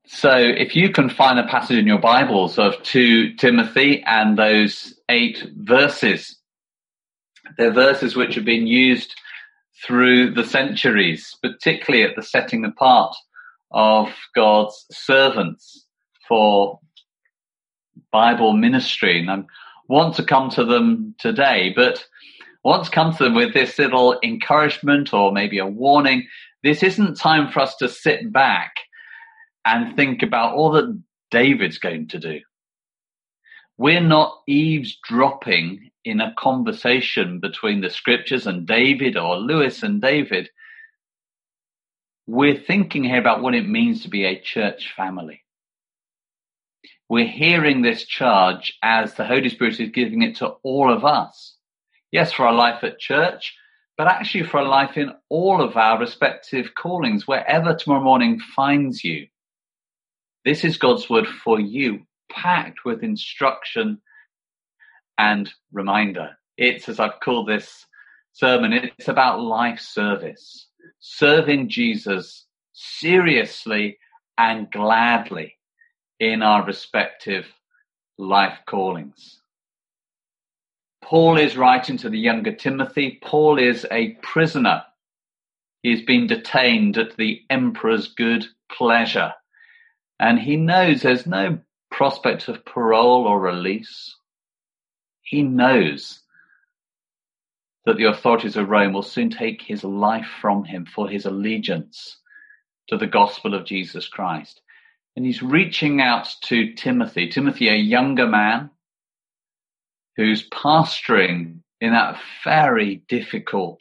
So if you can find a passage in your Bibles of 2 Timothy and those 8 verses, they're verses which have been used through the centuries, particularly at the setting apart of God's servants for Bible ministry. And I want to come to them today, but I want to come to them with this little encouragement or maybe a warning. This isn't time for us to sit back and think about all that David's going to do. We're not eavesdropping in a conversation between the scriptures and David or Lewis and David. We're thinking here about what it means to be a church family. We're hearing this charge as the Holy Spirit is giving it to all of us. Yes, for our life at church, but actually for a life in all of our respective callings, wherever tomorrow morning finds you. This is God's word for you, packed with instruction and reminder. It's, as I've called this sermon, it's about life service, serving Jesus seriously and gladly in our respective life callings. Paul is writing to the younger Timothy. Paul is a prisoner. He's been detained at the emperor's good pleasure. And he knows there's no prospect of parole or release. He knows that the authorities of Rome will soon take his life from him for his allegiance to the gospel of Jesus Christ. And he's reaching out to Timothy, a younger man who's pastoring in that very difficult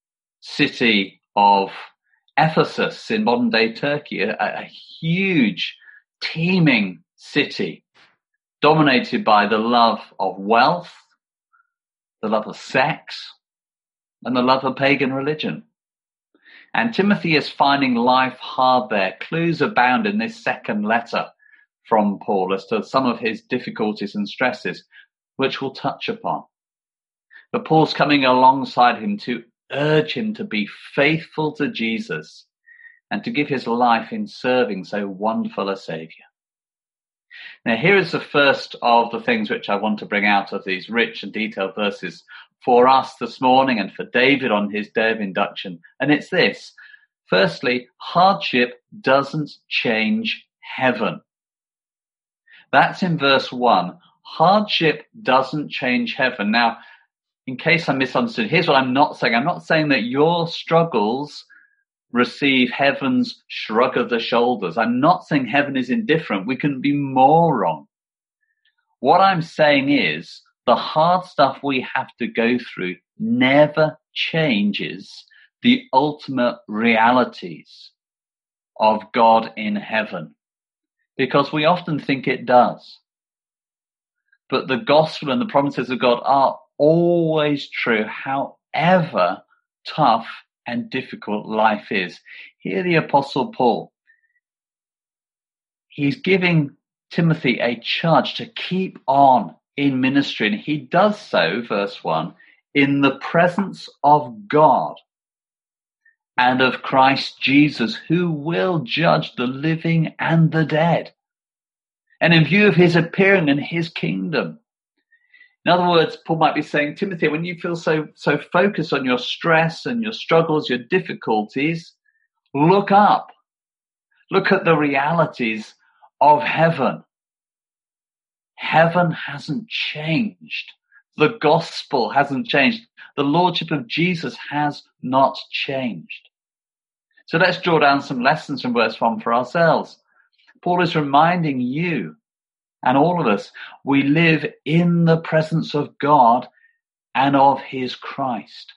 city of Ephesus in modern-day Turkey, a huge, teeming city dominated by the love of wealth, the love of sex, and the love of pagan religion. And Timothy is finding life hard there. Clues abound in this second letter from Paul as to some of his difficulties and stresses, which we'll touch upon. But Paul's coming alongside him to urge him to be faithful to Jesus and to give his life in serving so wonderful a Saviour. Now, here is the first of the things which I want to bring out of these rich and detailed verses for us this morning and for David on his day of induction. And it's this. Firstly, hardship doesn't change heaven. That's in verse 1. Hardship doesn't change heaven. Now, in case I misunderstood, here's what I'm not saying. I'm not saying that your struggles receive heaven's shrug of the shoulders. I'm not saying heaven is indifferent. We couldn't be more wrong. What I'm saying is the hard stuff we have to go through never changes the ultimate realities of God in heaven, because we often think it does. But the gospel and the promises of God are always true, however tough and difficult life is. Here the Apostle Paul, he's giving Timothy a charge to keep on in ministry, and he does so, verse 1, in the presence of God and of Christ Jesus, who will judge the living and the dead, and in view of his appearing in his kingdom. In other words, Paul might be saying, Timothy, when you feel so focused on your stress and your struggles, your difficulties, look up. Look at the realities of heaven. Heaven hasn't changed. The gospel hasn't changed. The lordship of Jesus has not changed. So let's draw down some lessons from verse 1 for ourselves. Paul is reminding you and all of us, we live in the presence of God and of his Christ.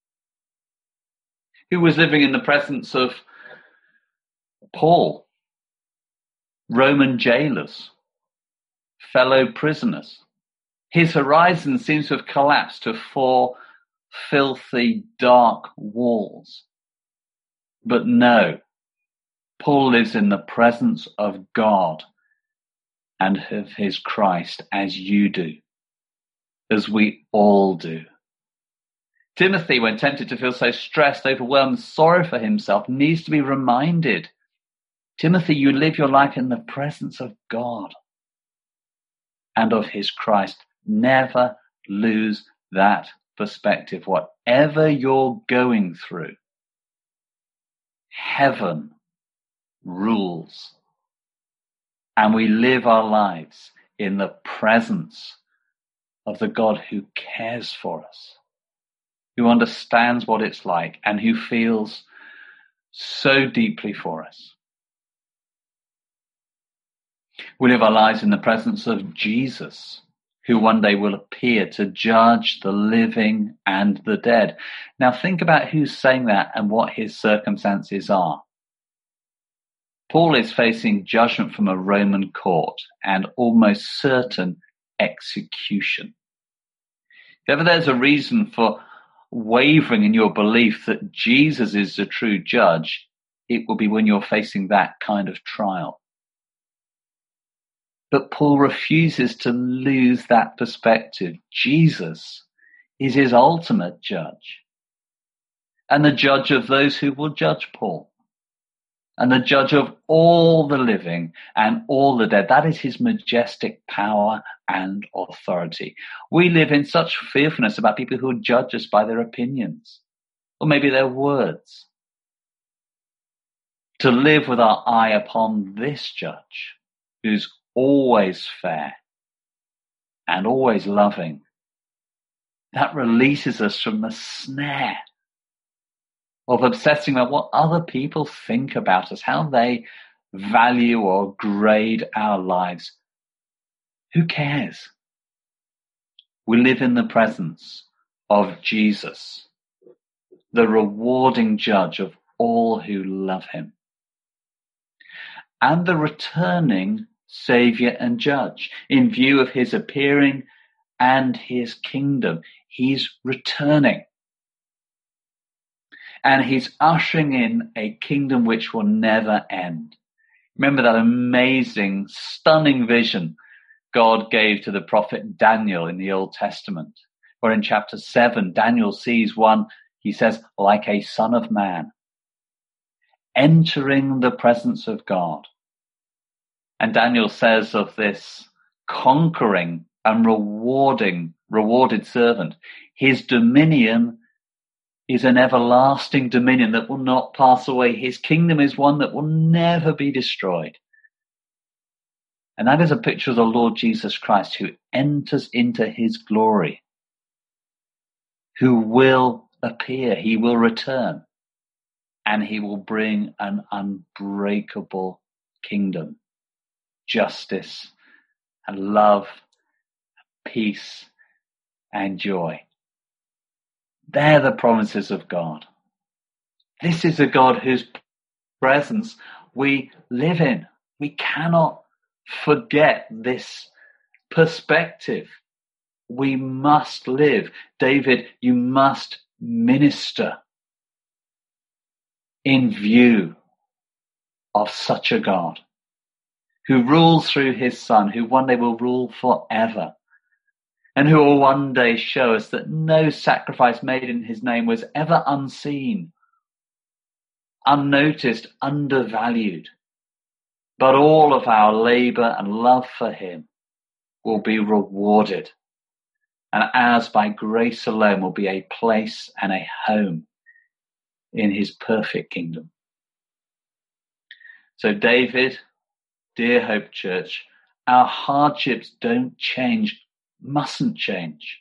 Who was living in the presence of Paul? Roman jailers, fellow prisoners. His horizon seems to have collapsed to 4 filthy, dark walls. But no, Paul lives in the presence of God and of his Christ, as you do, as we all do. Timothy, when tempted to feel so stressed, overwhelmed, sorry for himself, needs to be reminded Timothy, you live your life in the presence of God and of his Christ. Never lose that perspective. Whatever you're going through, heaven rules. And we live our lives in the presence of the God who cares for us, who understands what it's like, and who feels so deeply for us. We live our lives in the presence of Jesus, who one day will appear to judge the living and the dead. Now think about who's saying that and what his circumstances are. Paul is facing judgment from a Roman court and almost certain execution. If ever there's a reason for wavering in your belief that Jesus is the true judge, it will be when you're facing that kind of trial. But Paul refuses to lose that perspective. Jesus is his ultimate judge, and the judge of those who will judge Paul, and the judge of all the living and all the dead. That is his majestic power and authority. We live in such fearfulness about people who judge us by their opinions, or maybe their words. To live with our eye upon this judge, who's always fair and always loving, that releases us from the snare of obsessing about what other people think about us, how they value or grade our lives. Who cares? We live in the presence of Jesus, the rewarding judge of all who love him, and the returning Savior and Judge. In view of his appearing and his kingdom, he's returning. And he's ushering in a kingdom which will never end. Remember that amazing, stunning vision God gave to the prophet Daniel in the Old Testament, where in chapter 7, Daniel sees one, he says, like a son of man, entering the presence of God. And Daniel says of this conquering and rewarded servant, his dominion is an everlasting dominion that will not pass away. His kingdom is one that will never be destroyed. And that is a picture of the Lord Jesus Christ, who enters into his glory, who will appear, he will return, and he will bring an unbreakable kingdom. Justice and love, peace and joy. They're the promises of God. This is a God whose presence we live in. We cannot forget this perspective. We must live. David, you must minister in view of such a God, who rules through his Son, who one day will rule forever, and who will one day show us that no sacrifice made in his name was ever unseen, unnoticed, undervalued, but all of our labor and love for him will be rewarded, and ours by grace alone will be a place and a home in his perfect kingdom. So David, dear Hope Church, our hardships don't change, mustn't change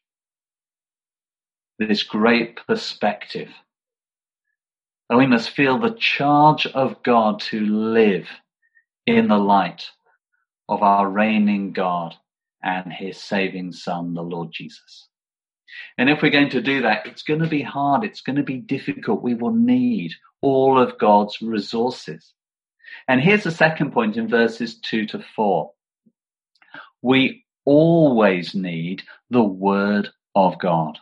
this great perspective. And we must feel the charge of God to live in the light of our reigning God and his saving Son, the Lord Jesus. And if we're going to do that, it's going to be hard, it's going to be difficult. We will need all of God's resources. And here's the second point in verses 2-4. We always need the Word of God.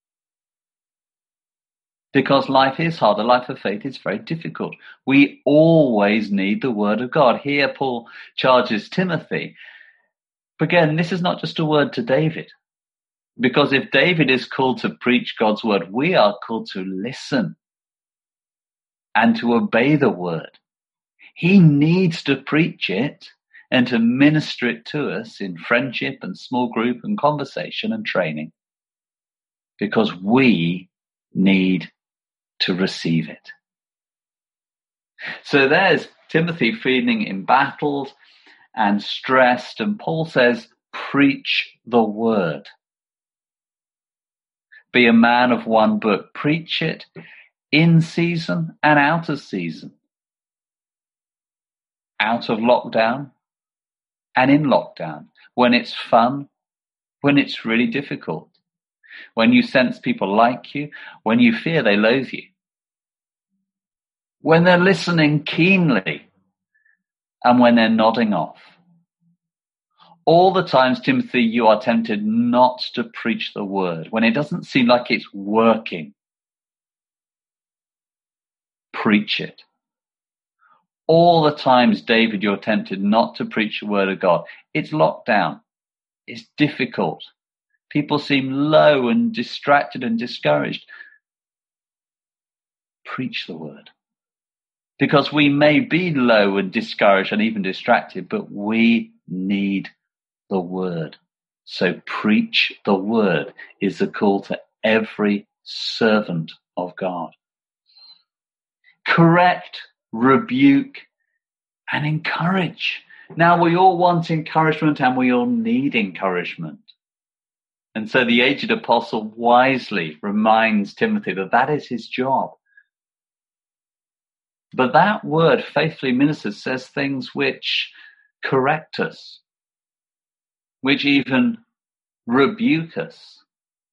Because life is hard. The life of faith is very difficult. We always need the Word of God. Here Paul charges Timothy. But again, this is not just a word to David. Because if David is called to preach God's Word, we are called to listen and to obey the Word. He needs to preach it and to minister it to us in friendship and small group and conversation and training, because we need to receive it. So there's Timothy feeling embattled and stressed, and Paul says, preach the word. Be a man of one book. Preach it in season and out of season. Out of lockdown and in lockdown. When it's fun, when it's really difficult. When you sense people like you, when you fear they loathe you. When they're listening keenly and when they're nodding off. All the times, Timothy, you are tempted not to preach the word when it doesn't seem like it's working. Preach it. All the times, David, you're tempted not to preach the word of God. It's lockdown. It's difficult. People seem low and distracted and discouraged. Preach the word. Because we may be low and discouraged and even distracted, but we need the word. So preach the word is the call to every servant of God. Correct, rebuke, and encourage. Now, we all want encouragement and we all need encouragement. And so the aged apostle wisely reminds Timothy that that is his job. But that word, faithfully ministered, says things which correct us, which even rebuke us.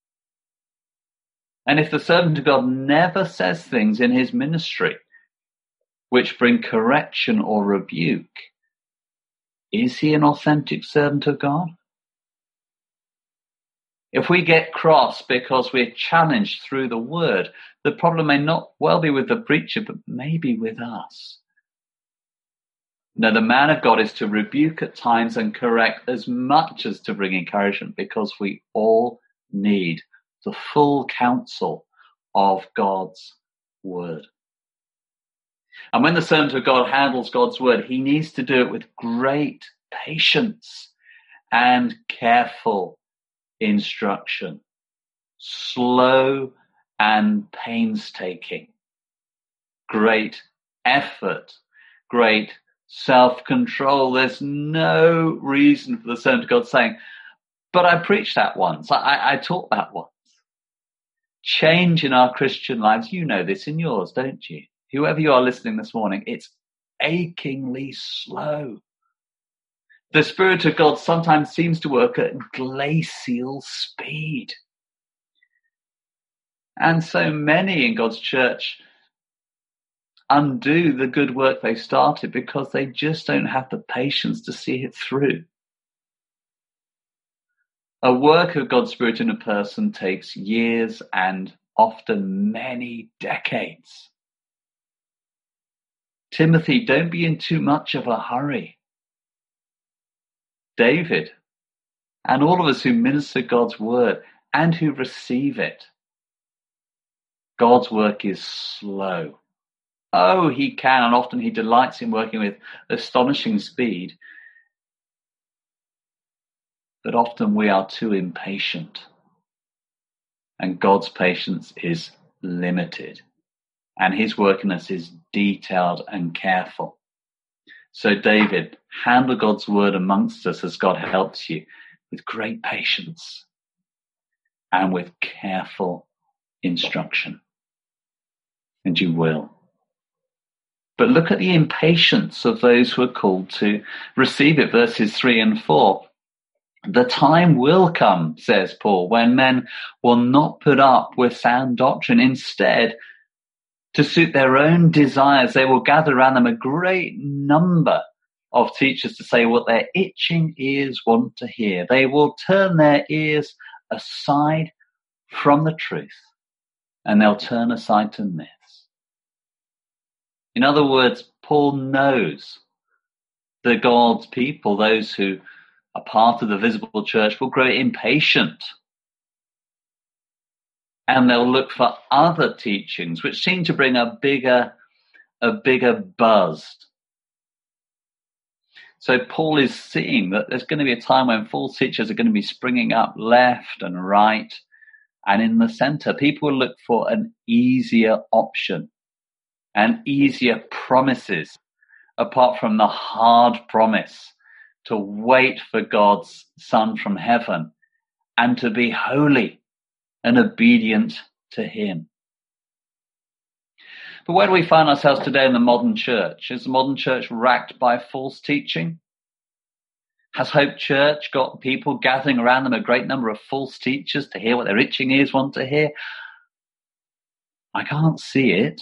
And if the servant of God never says things in his ministry which bring correction or rebuke, is he an authentic servant of God? If we get cross because we're challenged through the word, the problem may not well be with the preacher, but maybe with us. Now, the man of God is to rebuke at times and correct as much as to bring encouragement, because we all need the full counsel of God's word. And when the servant of God handles God's word, he needs to do it with great patience and careful instruction, slow and painstaking, great effort, great self-control. There's no reason for the servant of God saying, but I preached that once, I taught that once. Change in our Christian lives, you know this in yours, don't you? Whoever you are listening this morning, it's achingly slow. The Spirit of God sometimes seems to work at glacial speed. And so many in God's church undo the good work they started because they just don't have the patience to see it through. A work of God's Spirit in a person takes years and often many decades. Timothy, don't be in too much of a hurry. David, and all of us who minister God's word and who receive it, God's work is slow. Oh, he can, and often he delights in working with astonishing speed. But often we are too impatient. And God's patience is limited. And his work in us is detailed and careful. So David, handle God's word amongst us as God helps you with great patience and with careful instruction. And you will. But look at the impatience of those who are called to receive it. Verses 3 and 4. The time will come, says Paul, when men will not put up with sound doctrine. Instead, to suit their own desires, they will gather around them a great number of teachers to say what their itching ears want to hear. They will turn their ears aside from the truth, and they'll turn aside to myths. In other words, Paul knows that God's people, those who are part of the visible church, will grow impatient. And they'll look for other teachings which seem to bring a bigger buzz So Paul is seeing that there's going to be a time when false teachers are going to be springing up left and right and in the center. People will look for an easier option and easier promises, apart from the hard promise to wait for God's Son from heaven and to be holy and obedient to him. But where do we find ourselves today in the modern church? Is the modern church racked by false teaching? Has Hope Church got people gathering around them, a great number of false teachers, to hear what their itching ears want to hear? I can't see it.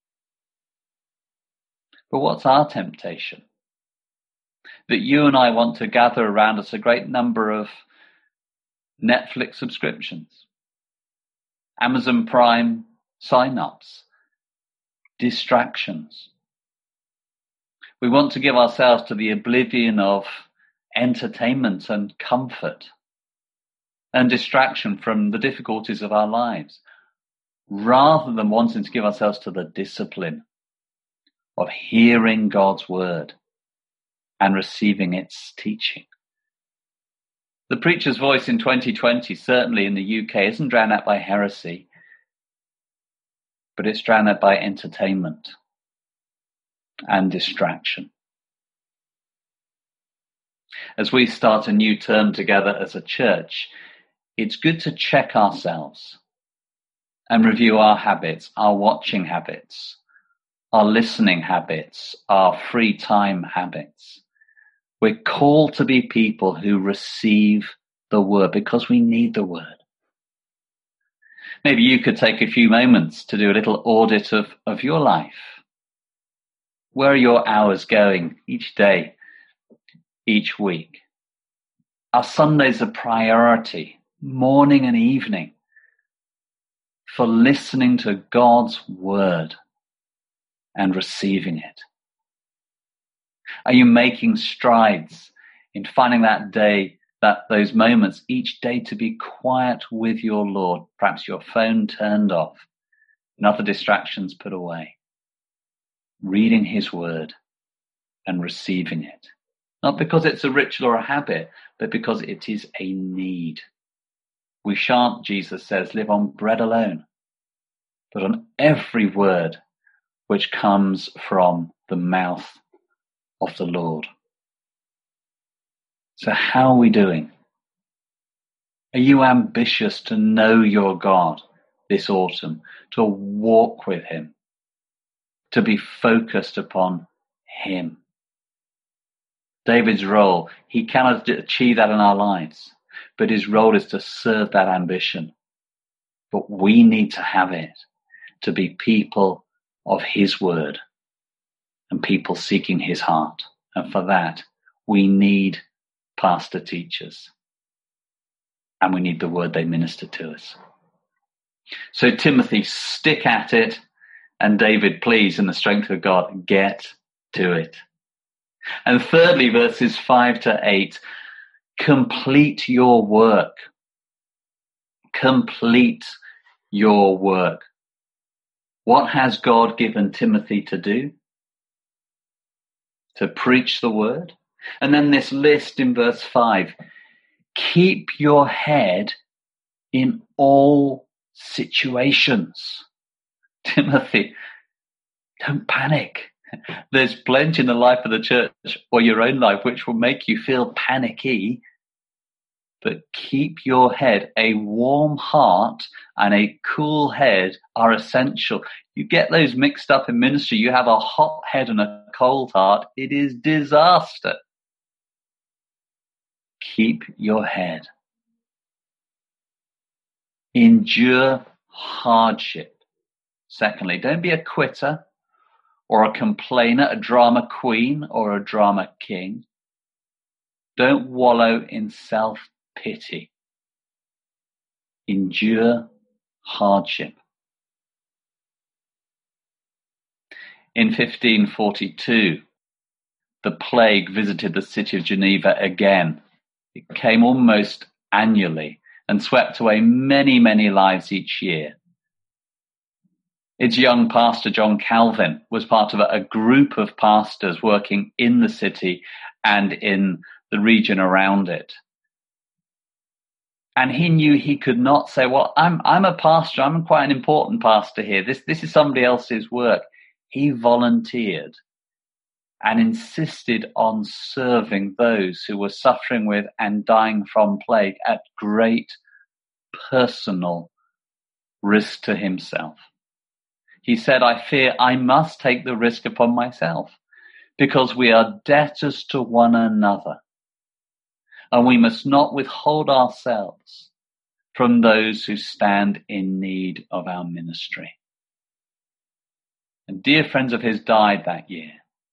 But what's our temptation? That you and I want to gather around us a great number of Netflix subscriptions, Amazon Prime sign-ups, distractions. We want to give ourselves to the oblivion of entertainment and comfort and distraction from the difficulties of our lives, rather than wanting to give ourselves to the discipline of hearing God's word and receiving its teaching. The preacher's voice in 2020, certainly in the UK, isn't drowned out by heresy, but it's drowned out by entertainment and distraction. As we start a new term together as a church, it's good to check ourselves and review our habits, our watching habits, our listening habits, our free time habits. We're called to be people who receive the word because we need the word. Maybe you could take a few moments to do a little audit of your life. Where are your hours going each day, each week? Are Sundays a priority, morning and evening, for listening to God's word and receiving it? Are you making strides in finding that day, those moments each day to be quiet with your Lord? Perhaps your phone turned off and other distractions put away. Reading his word and receiving it. Not because it's a ritual or a habit, but because it is a need. We shan't, Jesus says, live on bread alone, but on every word which comes from the mouth of the Lord. So how are we doing? Are you ambitious to know your God this autumn, to walk with him, to be focused upon him? David's role, he cannot achieve that in our lives, but his role is to serve that ambition. But we need to have it, to be people of his word and people seeking his heart. And for that, we need pastor teachers. And we need the word they minister to us. So Timothy, stick at it. And David, please, in the strength of God, get to it. And thirdly, verses 5-8, complete your work. Complete your work. What has God given Timothy to do? To preach the word. And then this list in verse 5, keep your head in all situations. Timothy, don't panic. There's plenty in the life of the church or your own life which will make you feel panicky. But keep your head. A warm heart and a cool head are essential. You get those mixed up in ministry. You have a hot head and a cold heart. It is disaster. Keep your head. Endure hardship. Secondly, don't be a quitter or a complainer, a drama queen or a drama king. Don't wallow in self-pity. Endure hardship. In 1542, the plague visited the city of Geneva again. It came almost annually and swept away many, many lives each year. Its young pastor, John Calvin, was part of a group of pastors working in the city and in the region around it. And he knew he could not say, well, I'm a pastor. I'm quite an important pastor here. This is somebody else's work. He volunteered and insisted on serving those who were suffering with and dying from plague at great personal risk to himself. He said, I fear I must take the risk upon myself because we are debtors to one another. And we must not withhold ourselves from those who stand in need of our ministry. And dear friends of his died that year.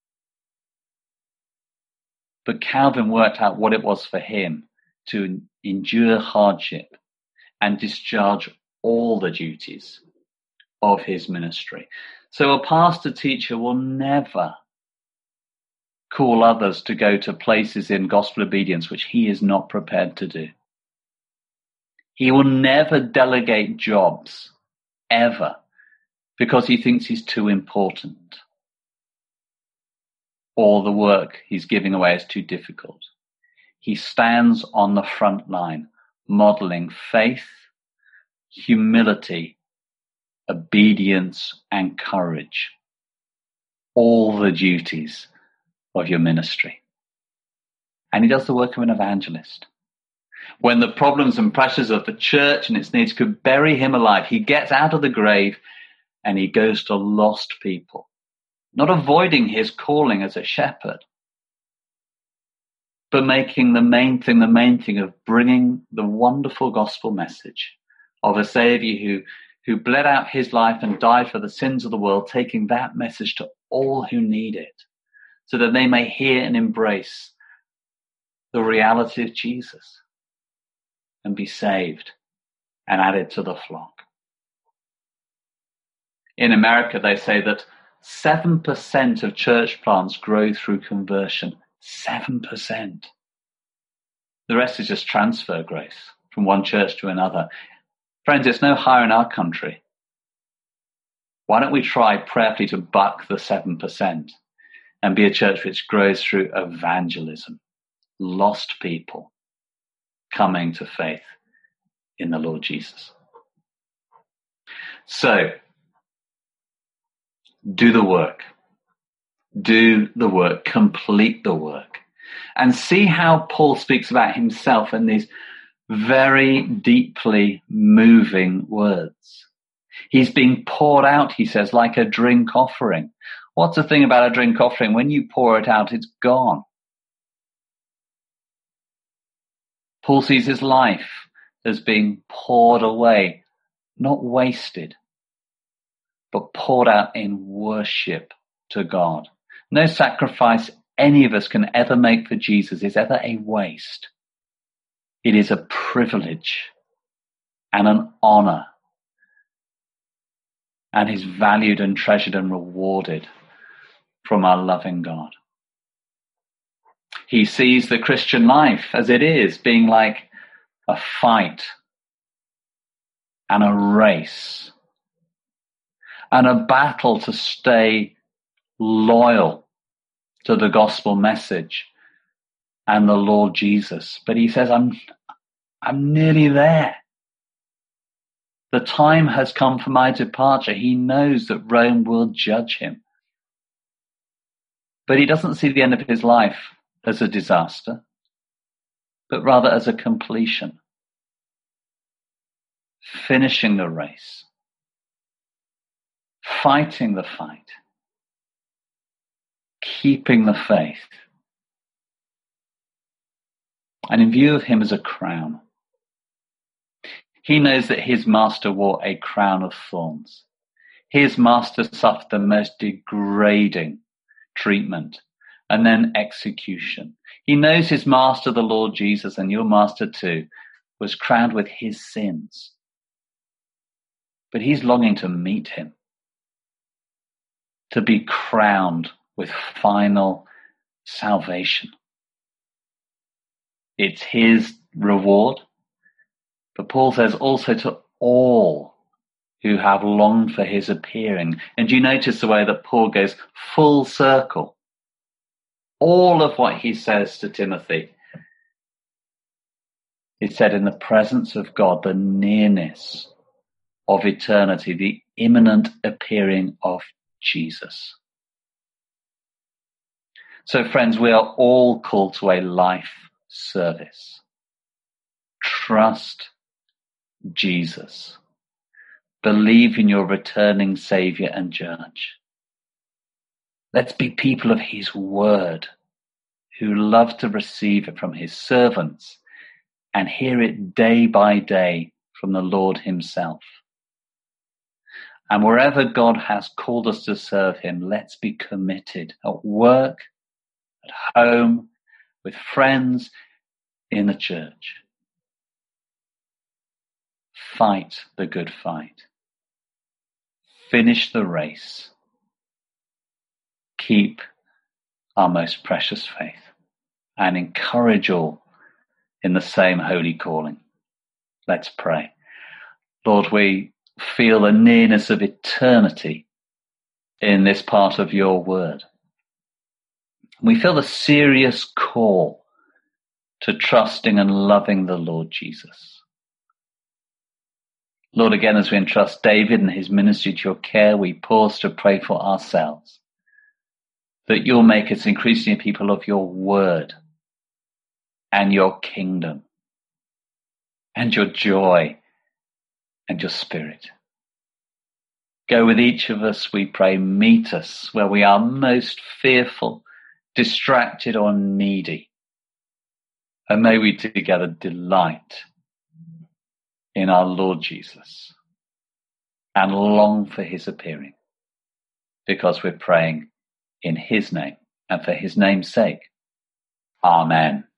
But Calvin worked out what it was for him to endure hardship and discharge all the duties of his ministry. So a pastor teacher will never call others to go to places in gospel obedience which he is not prepared to do. He will never delegate jobs, ever, because he thinks he's too important, or the work he's giving away is too difficult. He stands on the front line, modeling faith, humility, obedience, and courage. All the duties of your ministry. And he does the work of an evangelist. When the problems and pressures of the church and its needs could bury him alive, he gets out of the grave and he goes to lost people, not avoiding his calling as a shepherd, but making the main thing of bringing the wonderful gospel message of a Savior who bled out his life and died for the sins of the world, taking that message to all who need it, so that they may hear and embrace the reality of Jesus and be saved and added to the flock. In America, they say that 7% of church plants grow through conversion. 7%. The rest is just transfer growth from one church to another. Friends, it's no higher in our country. Why don't we try prayerfully to buck the 7%? And be a church which grows through evangelism, lost people coming to faith in the Lord Jesus. So, do the work, complete the work, and see how Paul speaks about himself in these very deeply moving words. He's being poured out, he says, like a drink offering. What's the thing about a drink offering? When you pour it out, it's gone. Paul sees his life as being poured away, not wasted, but poured out in worship to God. No sacrifice any of us can ever make for Jesus is ever a waste. It is a privilege and an honor, and is valued and treasured and rewarded from our loving God. He sees the Christian life as it is, being like a fight and a race and a battle to stay loyal to the gospel message and the Lord Jesus. But he says, I'm nearly there. The time has come for my departure. He knows that Rome will judge him. But he doesn't see the end of his life as a disaster, but rather as a completion. Finishing the race. Fighting the fight. Keeping the faith. And in view of him as a crown. He knows that his master wore a crown of thorns. His master suffered the most degrading treatment and then execution. He knows his master, the Lord Jesus, and your master too, was crowned with his sins. But he's longing to meet him, to be crowned with final salvation. It's his reward. But Paul says also to all who have longed for his appearing. And do you notice the way that Paul goes full circle? all of what he says to Timothy is said in the presence of God, the nearness of eternity, the imminent appearing of Jesus. So friends, we are all called to a life service. Trust Jesus. Believe in your returning Saviour and Judge. Let's be people of his word who love to receive it from his servants and hear it day by day from the Lord himself. And wherever God has called us to serve him, let's be committed at work, at home, with friends, in the church. Fight the good fight. Finish the race. Keep our most precious faith and encourage all in the same holy calling. Let's pray. Lord, we feel the nearness of eternity in this part of your word. We feel the serious call to trusting and loving the Lord Jesus. Lord, again, as we entrust David and his ministry to your care, we pause to pray for ourselves, that you'll make us increasingly people of your word and your kingdom and your joy and your spirit. Go with each of us, we pray. Meet us where we are most fearful, distracted, or needy. And may we together delight in our Lord Jesus and long for his appearing, because we're praying in his name and for his name's sake. Amen.